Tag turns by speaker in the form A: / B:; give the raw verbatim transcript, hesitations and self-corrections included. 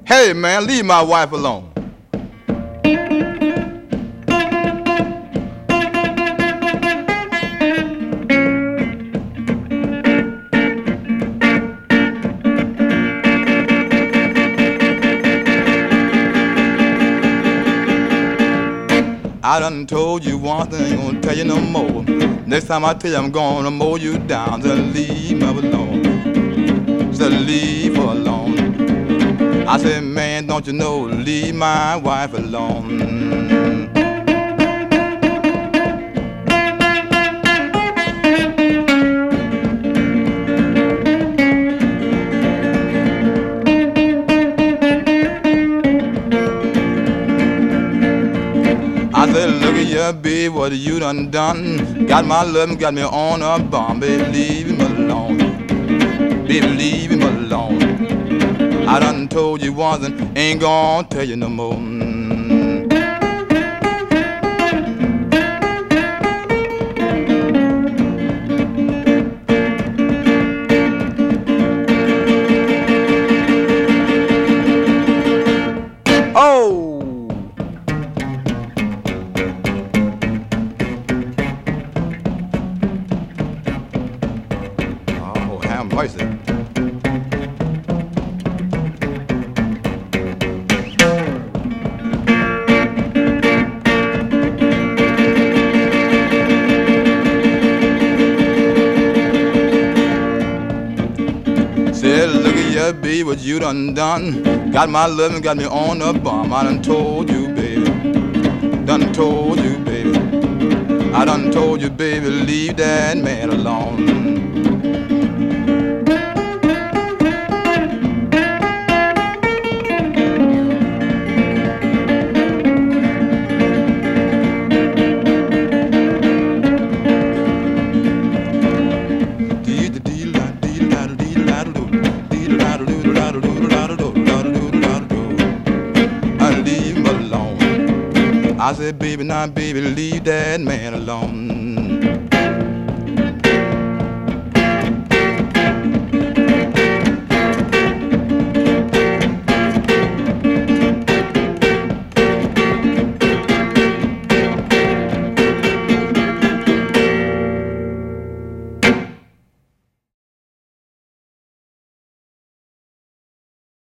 A: Hey man, leave my wife alone. I done told you once, I ain't gonna tell you no more. Next time I tell you I'm gonna mow you down, so leave me alone. So leave her alone. I said, man, don't you know, leave my wife alone. I said, look at you, babe, what you done done. Got my love, got me on a bomb. Baby, leave him alone. Baby, leave him alone. I done told you once and ain't gonna tell you no more. Oh! Have mercy. Said, look at you, baby, what you done done. Got my love and got me on the bum. I done told you, baby. Done told you, baby. I done told you, baby, leave that man alone. I said, baby, now, baby, leave that man alone.